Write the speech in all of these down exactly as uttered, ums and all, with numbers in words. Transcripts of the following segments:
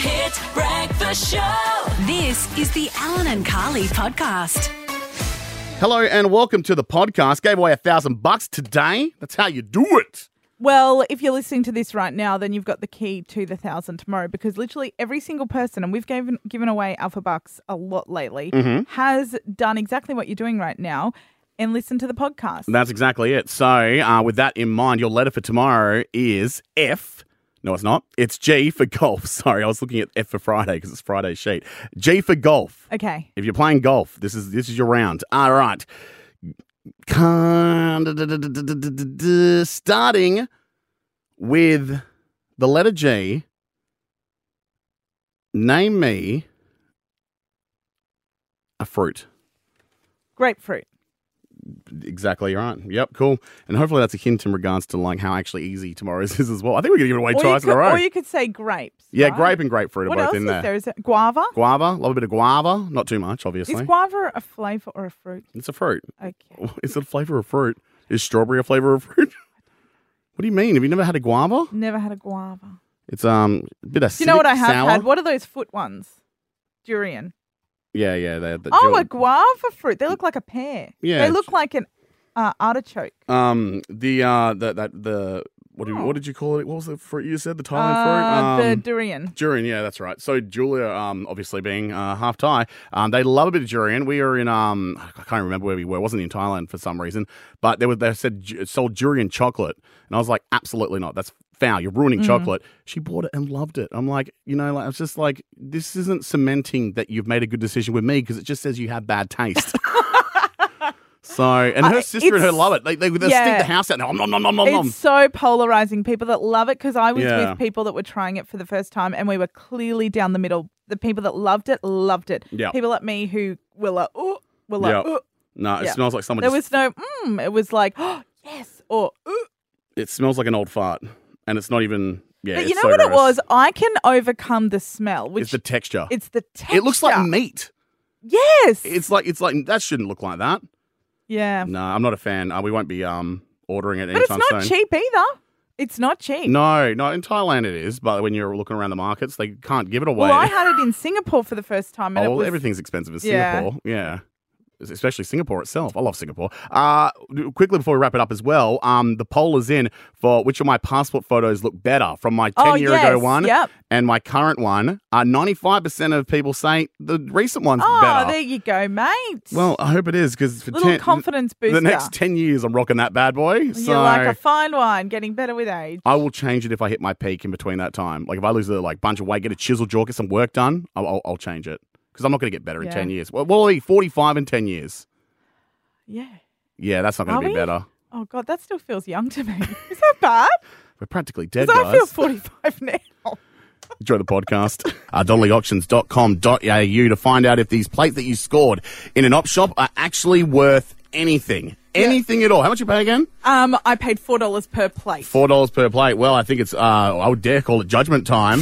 Hit Breakfast Show. This is the Alan and Carly podcast. Hello and welcome to the podcast. Gave away a thousand bucks today. That's how you do it. Well, if you're listening to this right now, then you've got the key to the thousand tomorrow, because literally every single person, and we've given given away Alpha Bucks a lot lately, mm-hmm. has done exactly what you're doing right now and listen to the podcast. That's exactly it. So uh, with that in mind, your letter for tomorrow is F. No, it's not. It's G for golf. Sorry, I was looking at F for Friday because it's Friday's sheet. G for golf. Okay. If you're playing golf, this is this is your round. All right. Starting with the letter G, name me a fruit. Grapefruit. Exactly right. Yep, cool. And hopefully that's a hint in regards to like how actually easy tomorrow's is as well. I think we're going to give it away or twice could, in a row. Or you could say grapes. Yeah, right? grape and grapefruit are what both else in is there. there? Is it guava? Guava, love a bit of guava. Not too much, obviously. Is guava a flavour or a fruit? It's a fruit. Okay. Is it a flavour of fruit? Is strawberry a flavour of fruit? What do you mean? Have you never had a guava? Never had a guava. It's um a bit acidic, Do you know what I have sour. had? What are those foot ones? Durian. Yeah, yeah. They're the Oh, jewel- a guava fruit. They look like a pear. Yeah. They look like an uh, artichoke. Um, the uh, the that the what do you, Oh. what did you call it? What was the fruit you said? The Thailand Uh, fruit. Um, the durian. Durian, yeah, that's right. So Julia, um, obviously being uh, half Thai, um, they love a bit of durian. We were in, um, I can't remember where we were. It wasn't in Thailand for some reason, but they were they said it sold durian chocolate, and I was like, absolutely not. That's foul. You're ruining Mm. chocolate. She bought it and loved it. I'm like, you know, like I was just like, this isn't cementing that you've made a good decision with me because it just says you have bad taste. So, and her Uh, sister and her it's- love it. They they, they yeah. stink the house out. Nom nom nom nom nom nom. It's so polarizing. People that love it, because I was Yeah. with people that were trying it for the first time, and we were clearly down the middle. The people that loved it, loved it. Yeah. People like me who were like, oh, were like, Yeah. oh. No, it Yeah. smells like someone. There just, was no, mm. It was like, oh, yes, or, ooh. It smells like an old fart, and it's not even. Yeah, But it's you know so what it gross. was? I can overcome the smell, which It's the texture. it's the texture. It looks like meat. Yes. It's like it's like that shouldn't look like that. yeah. No, I'm not a fan. Uh, we won't be um ordering it But it's anytime not soon. cheap either. It's not cheap. No, no, in Thailand it is, but when you're looking around the markets, they can't give it away. Well, I had it in Singapore for the first time. And oh, it well, was, everything's expensive in Yeah. Singapore. Yeah. Especially Singapore itself. I love Singapore. Uh, quickly before we wrap it up as well, um, the poll is in for which of my passport photos look better from my Oh, ten-year ago yes, one yep. and my current one. Uh, ninety-five percent of people say the recent one's Oh, better. there you go, mate. Well, I hope it is because for Little ten, confidence booster. the next ten years, I'm rocking that bad boy. So You're like a fine wine, getting better with age. I will change it if I hit my peak in between that time. Like if I lose a like bunch of weight, get a chisel jaw, get some work done, I'll, I'll, I'll change it because I'm not going to get better in Yeah. ten years. Well, well, I'll be forty-five in ten years. Yeah. Yeah, that's not going Are to be we? better. Oh, God, that still feels young to me. Is that bad? We're practically dead, Because guys. I feel forty-five now. Enjoy the podcast. uh, donnelly auctions dot com dot a u to find out if these plates that you scored in an op shop are actually worth anything. Anything at all. How much you pay again? Um, I paid four dollars per plate. four dollars per plate. Well, I think it's, uh, I would dare call it judgment time.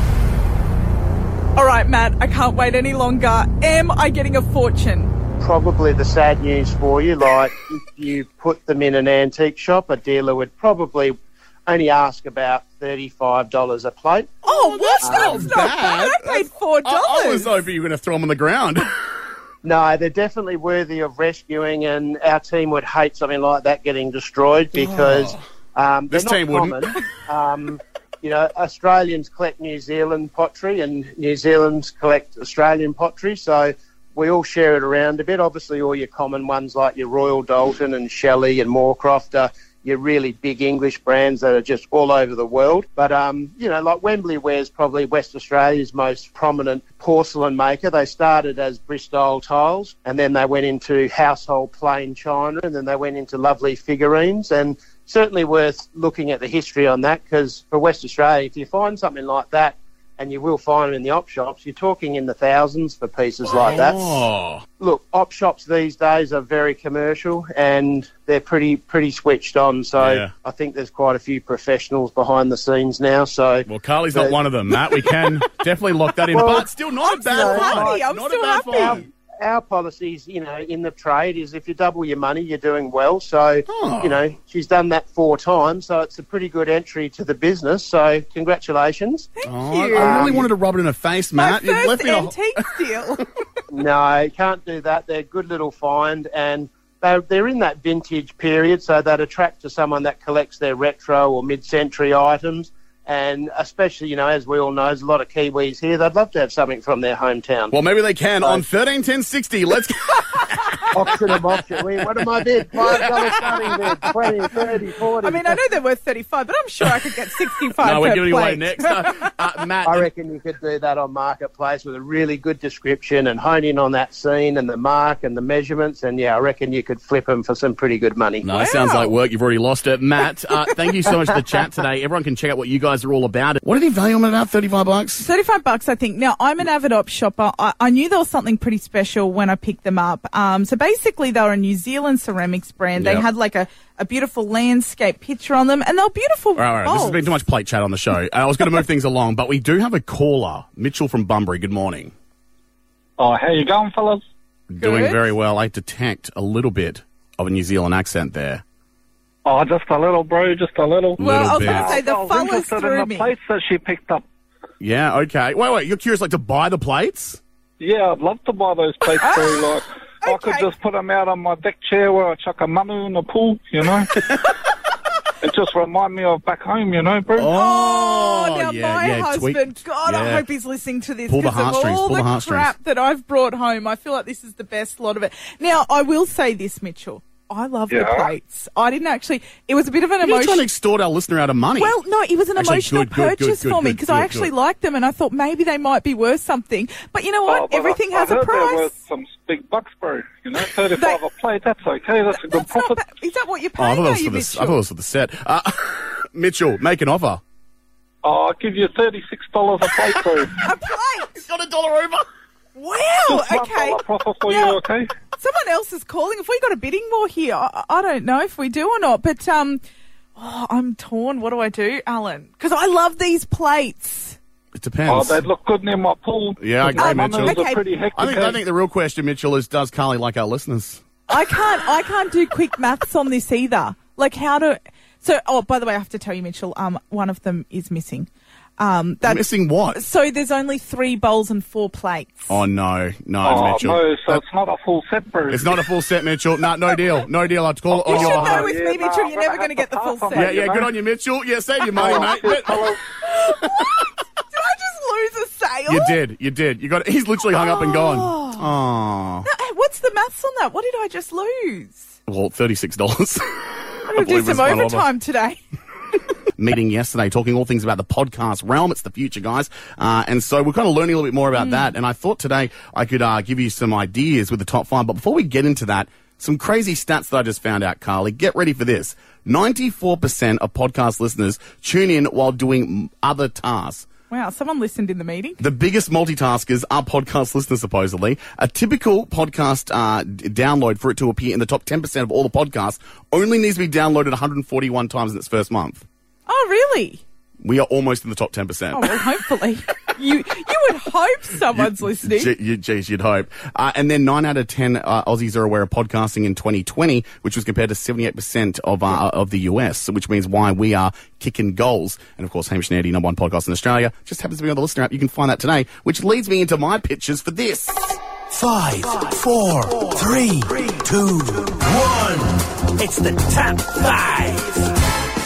All right, Matt, I can't wait any longer. Am I getting a fortune? Probably the sad news for you, like if you put them in an antique shop, a dealer would probably only ask about thirty-five dollars a plate. Oh, what? not That's not bad. I paid four I, I dollars. was hoping you were going to throw them on the ground. No, they're definitely worthy of rescuing, and our team would hate something like that getting destroyed because um, they're This not team wouldn't. common. Um, you know, Australians collect New Zealand pottery and New Zealanders collect Australian pottery, so we all share it around a bit. Obviously, all your common ones like your Royal Dalton and Shelley and Moorcroft are your really big English brands that are just all over the world. But, um, you know, like Wembley Ware's probably West Australia's most prominent porcelain maker. They started as Bristol tiles and then they went into household plain china and then they went into lovely figurines, and certainly worth looking at the history on that because for West Australia, if you find something like that, and you will find them in the op shops, you're talking in the thousands for pieces like that. Oh. Look, op shops these days are very commercial and they're pretty pretty switched on. So Yeah. I think there's quite a few professionals behind the scenes now. So Well, Carly's not But- one of them, Matt. We can definitely lock that in. Well, but still not a bad so find. happy. I'm not still a bad happy. find. our policies, you know, in the trade is if you double your money, you're doing well. So, Oh. you know, she's done that four times, so it's a pretty good entry to the business. So, congratulations. Thank Oh, you. I really wanted to rub it in her face, My Matt. You've first left me a- antique deal. No, can't do that. They're a good little find, and they're, they're in that vintage period, so they'd attract to someone that collects their retro or mid-century items. And especially, you know, as we all know, there's a lot of Kiwis here. They'd love to have something from their hometown. Well, maybe they can on thirteen ten sixty. Let's go. Auction of auction. We, what am I bid? five dollars starting bid. twenty, thirty, forty. I mean, I know they're worth thirty-five, but I'm sure I could get sixty-five No, we're per giving away plate. next. Uh, uh, Matt, I reckon you could do that on Marketplace with a really good description and hone in on that scene and the mark and the measurements. And, yeah, I reckon you could flip them for some pretty good money. no, sounds like work. You've already lost it. Matt, uh, thank you so much for the chat today. Everyone can check out what you guys are all about. What did he value them at about? thirty-five bucks? thirty-five bucks, I think. Now, I'm an avid op shopper. I, I knew there was something pretty special when I picked them up. Um, so basically, they were a New Zealand ceramics brand. They Yep. had like a, a beautiful landscape picture on them, and they were beautiful. All right, all right. This has bowls. been too much plate chat on the show. Uh, I was going to move things along, but we do have a caller. Mitchell from Bunbury. Good morning. Oh, how you going, fellas? Doing Good. very well. I detect a little bit of a New Zealand accent there. Oh, just a little, bro, just a little. Well, little I was bit. going to say, the I was fellas interested threw in the me. plates that she picked up. Yeah, okay. Wait, wait. You're curious, like, to buy the plates? Yeah, I'd love to buy those plates, bro. Like, I could okay. just put them out on my deck chair where I chuck a manu in the pool, you know? It just remind me of back home, you know, bro. Oh, now yeah, my yeah, husband, tweak- God, I yeah. hope he's listening to this Pull the because of heartstrings, all pull the, the heartstrings. crap that I've brought home. I feel like this is the best lot of it. Now, I will say this, Mitchell. I love the Yeah. plates. I didn't actually, it was a bit of an You're trying emotion. to extort our listener out of money. Well, no, it was an Actually, emotional good, good, good, purchase good, for me good, because good, I actually good. liked them and I thought maybe they might be worth something. But you know what? Oh, but Everything I, has I a heard they're price. worth some big bucks, bro. You know, thirty-five They- a plate, that's okay. That's a good That's not profit. bad. Is that what you're oh, I paying, thought that are was you, for the, I Mitchell? thought it was for the set. Uh, Mitchell, make an offer. Oh, I'll give you thirty-six dollars a plate, bro. A plate! Got a dollar over. Wow, Just one okay. dollar profit for Now- you, okay? Someone else is calling. If we got a bidding war here, I, I don't know if we do or not. But um, oh, I'm torn. What do I do, Alan? Because I love these plates. It Oh, depends. they'd look good near my pool. Yeah, I agree, My Mitchell. manus Okay. are pretty hectic. I think, I eh? think the real question, Mitchell, is does Carly like our listeners? I can't. I can't do quick maths on this either. Like how to. So, oh, by the way, I have to tell you, Mitchell. Um, one of them is missing. Um, that Missing what? so there's only three bowls and four plates. Oh, no. No, Oh, Mitchell. no, so it's not a full set, bro. It's not a full set, Mitchell. No, no deal. No deal. I'd call it You on should your know behalf. with Yeah, me, no, Mitchell. I'm You're gonna never going have to get the to full pass on set. Yeah, that. yeah, you good know? on you, Mitchell. Yeah, save your money, mate. Cheers, fellas. Did I just lose a sale? You did. You did. You got it. He's literally hung up and gone. Oh. No, hey, what's the maths on that? What did I just lose? Well, thirty-six dollars. I'm going to do some overtime today. Meeting yesterday, talking all things about the podcast realm. It's the future, guys. Uh, and so we're kind of learning a little bit more about that. And I thought today I could uh, give you some ideas with the top five. But before we get into that, some crazy stats that I just found out, Carly. Get ready for this. ninety-four percent of podcast listeners tune in while doing other tasks. Wow, someone listened in the meeting. The biggest multitaskers are podcast listeners, supposedly. A typical podcast uh, d- download for it to appear in the top ten percent of all the podcasts only needs to be downloaded one hundred forty-one times in its first month. Oh, really? We are almost in the top ten percent. Oh, well, hopefully. you you would hope someone's listening. Ge- you, geez, you'd hope. Uh, and then nine out of ten uh, Aussies are aware of podcasting in twenty twenty, which was compared to seventy-eight percent of uh, of the U S, which means why we are kicking goals. And, of course, Hamish and Andy, number one podcast in Australia, just happens to be on the listener app. You can find that today, which leads me into my pitches for this. Five, four, three, two, one. It's the top five.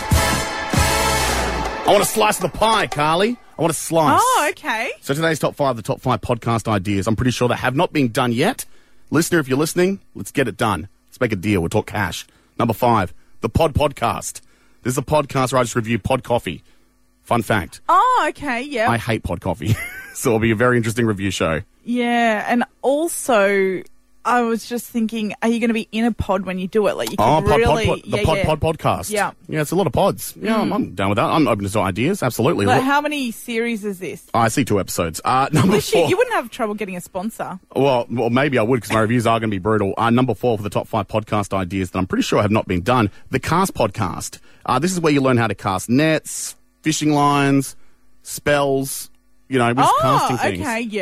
I want a slice of the pie, Carly. I want a slice. Oh, okay. So today's top five, the top five podcast ideas. I'm pretty sure they have not been done yet. Listener, if you're listening, let's get it done. Let's make a deal. We'll talk cash. Number five, the Pod Podcast. This is a podcast where I just review Pod Coffee. Fun fact, Oh, okay, yeah. I hate Pod Coffee. So it'll be a very interesting review show. Yeah, and also, I was just thinking, are you going to be in a pod when you do it? Like, you Oh, can pod, really... pod, pod, the yeah, Pod yeah. Pod Podcast. Yeah. Yeah, it's a lot of pods. Yeah, I'm, I'm down with that. I'm open to ideas. Absolutely. Like, Look- how many series is this? I see two episodes. Uh, number Well, shit, four. you wouldn't have trouble getting a sponsor. Well, well, maybe I would because my reviews are going to be brutal. Uh, number four for the top five podcast ideas that I'm pretty sure have not been done. The Cast Podcast. Uh, this is where you learn how to cast nets, fishing lines, spells, you know, just Oh, casting things. okay, yeah.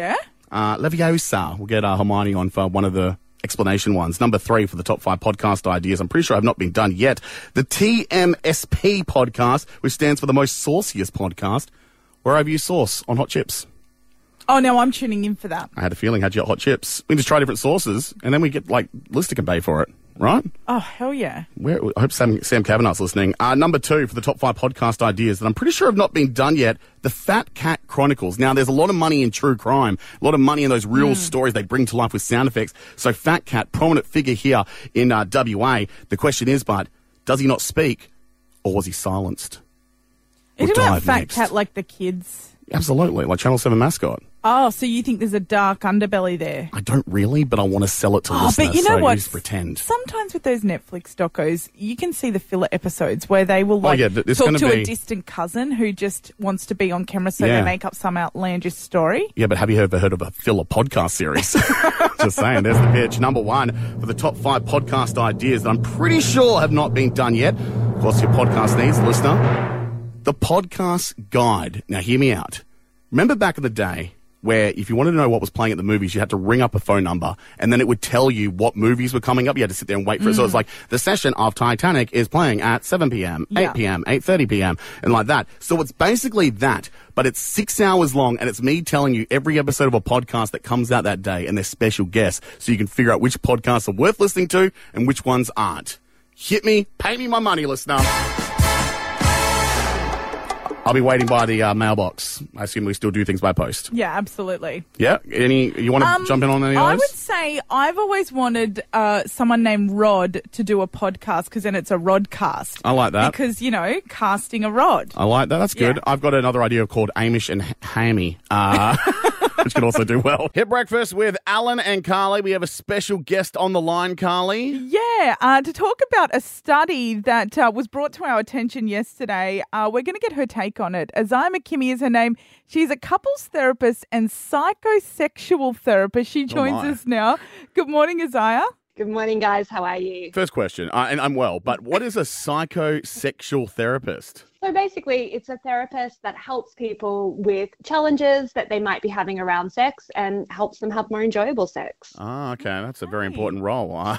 Uh, Leviosa. We'll get uh, Hermione on for one of the explanation ones. Number three for the top five podcast ideas. I'm pretty sure I've not been done yet. The T M S P podcast, which stands for the most sauciest podcast. Where have you sauce on hot chips? Oh, no, I'm tuning in for that. I had a feeling had you got hot chips. We can just try different sauces, and then we get, like, Lister can pay for it, right? Oh, hell yeah. Where, I hope Sam, Sam Kavanagh's listening. Uh, number two for the top five podcast ideas that I'm pretty sure have not been done yet, the Fat Cat Chronicles. Now, there's a lot of money in true crime, a lot of money in those real mm. stories they bring to life with sound effects. So Fat Cat, prominent figure here in uh, W A. The question is, but does he not speak, or was he silenced? Is it about Fat next. Cat like the kids? Absolutely, like Channel seven mascot. Oh, so you think there's a dark underbelly there? I don't really, but I want to sell it to oh, listeners. But you know so what? Just pretend. Sometimes with those Netflix docos, you can see the filler episodes where they will like oh, yeah, talk to be... a distant cousin who just wants to be on camera, so yeah. they make up some outlandish story. Yeah, but have you ever heard of a filler podcast series? Just saying, there's the pitch. Number one for the top five podcast ideas that I'm pretty sure have not been done yet. Of course, your podcast needs, listener. The Podcast Guide. Now, hear me out. Remember back in the day where if you wanted to know what was playing at the movies, you had to ring up a phone number and then it would tell you what movies were coming up. You had to sit there and wait for mm. it. So it's like the session of Titanic is playing at seven p.m., yeah. eight p.m., eight thirty p.m. and like that. So it's basically that, but it's six hours long and it's me telling you every episode of a podcast that comes out that day and their special guests so you can figure out which podcasts are worth listening to and which ones aren't. Hit me, pay me my money, listener. I'll be waiting by the uh, mailbox. I assume we still do things by post. Yeah, absolutely. Yeah? Any? You want to um, jump in on any of those? I would say I've always wanted uh, someone named Rod to do a podcast because then it's a Rodcast. I like that. Because, you know, casting a rod. I like that. That's good. Yeah. I've got another idea called Amish and Hammy. Uh, which could also do well. Hit breakfast with Alan and Carly. We have a special guest on the line, Carly. Yeah, uh, to talk about a study that uh, was brought to our attention yesterday. Uh, we're going to get her take on it. Isaiah McKimmie is her name. She's a couples therapist and psychosexual therapist. She joins oh us now. Good morning, Isaiah. Good morning, guys. How are you? First question, uh, and I'm well, but what is a psychosexual therapist? So basically, it's a therapist that helps people with challenges that they might be having around sex and helps them have more enjoyable sex. Ah, okay. That's a very important role. um,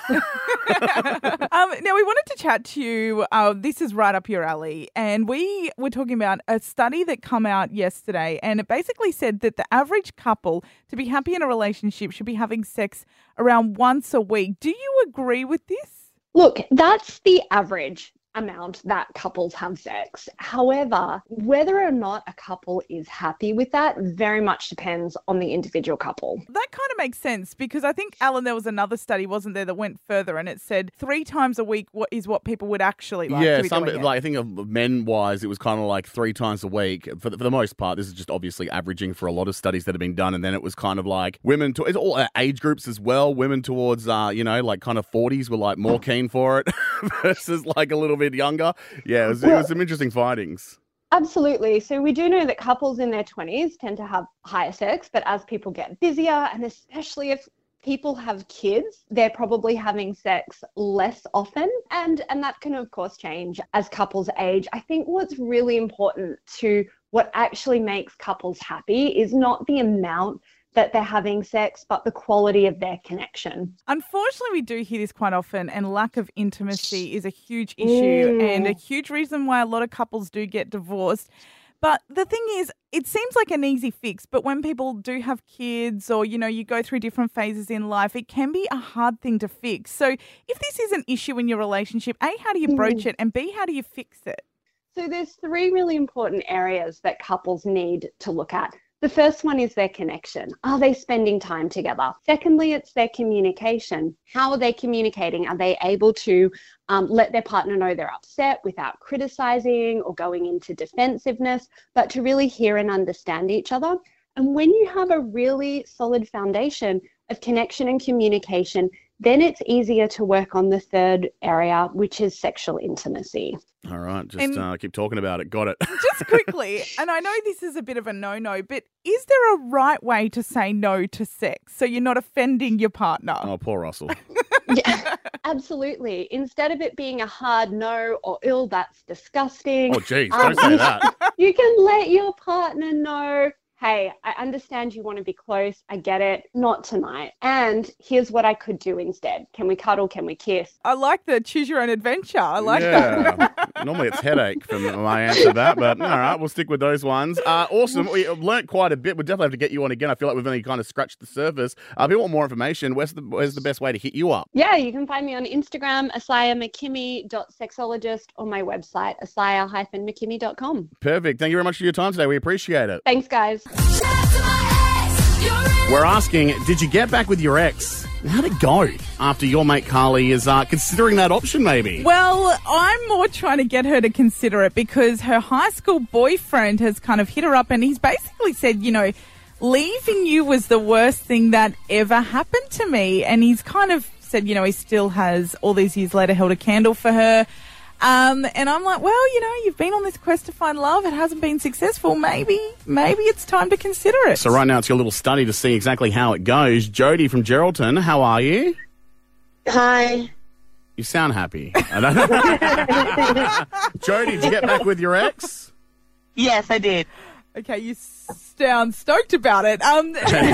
now, we wanted to chat to you. Uh, this is right up your alley. And we were talking about a study that came out yesterday. And it basically said that the average couple to be happy in a relationship should be having sex around once a week. Do you agree with this? Look, that's the average amount that couples have sex. However, whether or not a couple is happy with that very much depends on the individual couple. That kind of makes sense because I think, Alan, there was another study, wasn't there, that went further and it said three times a week what is what people would actually like yeah, to be some, doing it. like I think of men-wise, it was kind of like three times a week. For the, for the most part, this is just obviously averaging for a lot of studies that have been done. And then it was kind of like women, to, it's all age groups as well. Women towards, uh, you know, like kind of forties were like more keen for it versus like a little bit younger. Yeah, it was, well, it was some interesting findings. Absolutely. So we do know that couples in their twenties tend to have higher sex, but as people get busier, and especially if people have kids, they're probably having sex less often. And, and that can, of course, change as couples age. I think what's really important to what actually makes couples happy is not the amount that they're having sex, but the quality of their connection. Unfortunately, we do hear this quite often, and lack of intimacy is a huge issue mm. and a huge reason why a lot of couples do get divorced. But the thing is, it seems like an easy fix, but when people do have kids or, you know, you go through different phases in life, it can be a hard thing to fix. So if this is an issue in your relationship, A, how do you broach mm. it? And B, how do you fix it? So there's three really important areas that couples need to look at. The first one is their connection. Are they spending time together? Secondly, it's their communication. How are they communicating? Are they able to um, let their partner know they're upset without criticizing or going into defensiveness, but to really hear and understand each other? And when you have a really solid foundation of connection and communication, then it's easier to work on the third area, which is sexual intimacy. All right, just uh, keep talking about it. Got it. Just quickly, and I know this is a bit of a no-no, but is there a right way to say no to sex so you're not offending your partner? Oh, poor Russell. Yeah, absolutely. Instead of it being a hard no or ill, that's disgusting. Oh, geez, don't um, say that. You can let your partner know, hey, I understand you want to be close. I get it. Not tonight. And here's what I could do instead. Can we cuddle? Can we kiss? I like the choose your own adventure. I like yeah. that. Normally it's headache from my answer to that, but all right, we'll stick with those ones. Uh, awesome. We've learnt quite a bit. We'll definitely have to get you on again. I feel like we've only kind of scratched the surface. Uh, if you want more information, where's the, where's the best way to hit you up? Yeah, you can find me on Instagram, asaya mckimmy dot sexologist, or my website, asaya dash mckimmy dot com. Perfect. Thank you very much for your time today. We appreciate it. Thanks, guys. We're asking, did you get back with your ex? How'd it go after your mate Carly is uh, considering that option maybe? Well, I'm more trying to get her to consider it because her high school boyfriend has kind of hit her up and he's basically said, you know, leaving you was the worst thing that ever happened to me. And he's kind of said, you know, he still has, all these years later, held a candle for her. Um, and I'm like, well, you know, you've been on this quest to find love. It hasn't been successful. Maybe, maybe it's time to consider it. So right now it's your little study to see exactly how it goes. Jody from Geraldton, how are you? Hi. You sound happy. I don't know. Jody, did you get back with your ex? Yes, I did. Okay, you sound stoked about it. Um,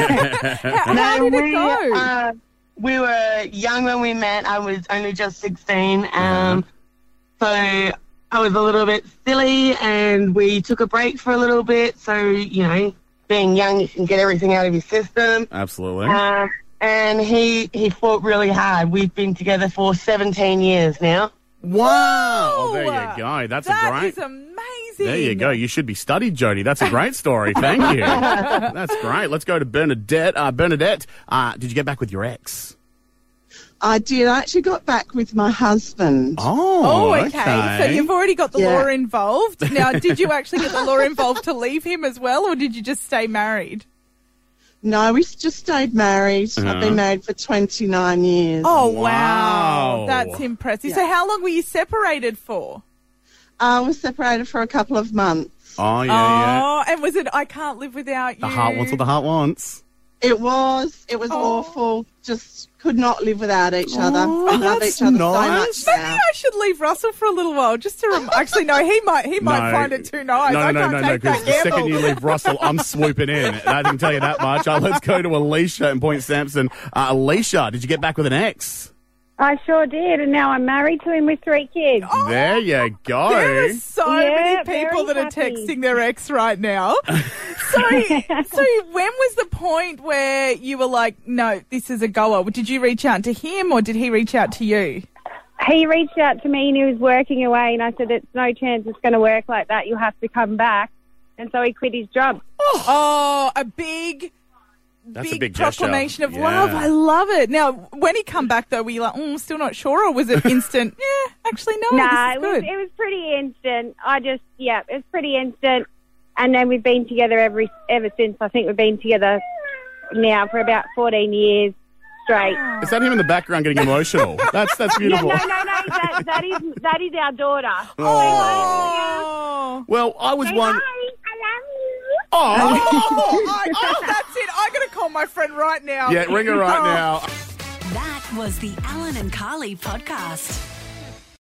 how, how did it we, go? Uh, we were young when we met. I was only just sixteen. Um, so I was a little bit silly and we took a break for a little bit. So, you know, being young, you can get everything out of your system. Absolutely. Uh, and he, he fought really hard. We've been together for seventeen years now. Wow. Oh, there you go. That's that a great... is amazing. There you go. You should be studied, Jody. That's a great story. Thank you. That's great. Let's go to Bernadette. Uh, Bernadette, uh, did you get back with your ex? I did. I actually got back with my husband. Oh, oh okay. okay. So you've already got the Yeah. law involved. Now, did you actually get the law involved to leave him as well, or did you just stay married? No, we just stayed married. Uh-huh. I've been married for twenty-nine years. Oh, wow. Wow. That's impressive. Yeah. So how long were you separated for? I was separated for a couple of months. Oh, yeah, yeah. Oh, and was it I can't live without you? The heart wants what the heart wants. It was. It was Oh. awful. Just could not live without each other. Oh, We love that's each other nice. so much Maybe now. I should leave Russell for a little while just to rem- actually no he might he might No. find it too nice. No, I no, can't no, no, take because that the second gamble. you leave Russell, I'm swooping in. I can tell you that much. Uh, let's go to Alicia in Point Sampson. Uh, Alicia, did you get back with an ex? I sure did, and now I'm married to him with three kids. There you go. There are so Yeah, many people very that are happy. texting their ex right now. so, so when was the point where you were like, no, this is a goer? Did you reach out to him or did he reach out to you? He reached out to me and he was working away, and I said, "It's no chance it's going to work like that. You'll have to come back." And so he quit his job. Oh, a big... That's big, a big gesture. proclamation of Yeah. love. I love it. Now, when he come back though, were you like, mm, still not sure, or was it instant? Yeah, actually, no. no, this it is was good. it was pretty instant. I just yeah, it was pretty instant, and then we've been together every ever since. I think we've been together now for about fourteen years straight. Is that him in the background getting emotional? That's that's Yeah, beautiful. no, no, no. That, that is that is our daughter. Oh. Well, I was Say one. hi, I love you. Oh, Oh, I, oh, that's it. I got to call my friend right now. yeah, ring her right Oh. now. That was the Alan and Carly podcast.